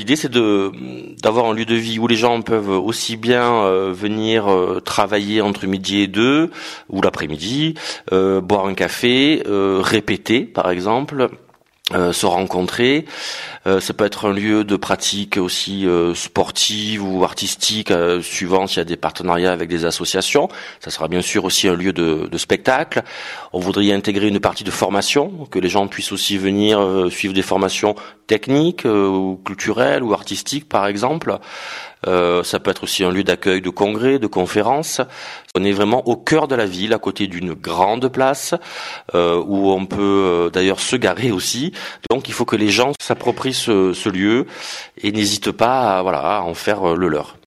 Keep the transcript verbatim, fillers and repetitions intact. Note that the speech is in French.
l'idée, c'est de d'avoir un lieu de vie où les gens peuvent aussi bien euh, venir euh, travailler entre midi et deux ou l'après-midi, euh, boire un café, euh, répéter par exemple. Euh, se rencontrer, euh, ça peut être un lieu de pratique aussi euh, sportive ou artistique, euh, suivant s'il y a des partenariats avec des associations. Ça sera bien sûr aussi un lieu de, de spectacle. On voudrait y intégrer une partie de formation, que les gens puissent aussi venir euh, suivre des formations techniques euh, ou culturelles ou artistiques par exemple. Euh, ça peut être aussi un lieu d'accueil de congrès, de conférences. On est vraiment au cœur de la ville, à côté d'une grande place, euh, où on peut euh, d'ailleurs se garer aussi. Donc il faut que les gens s'approprient ce, ce lieu et n'hésitent pas à, voilà, à en faire le leur.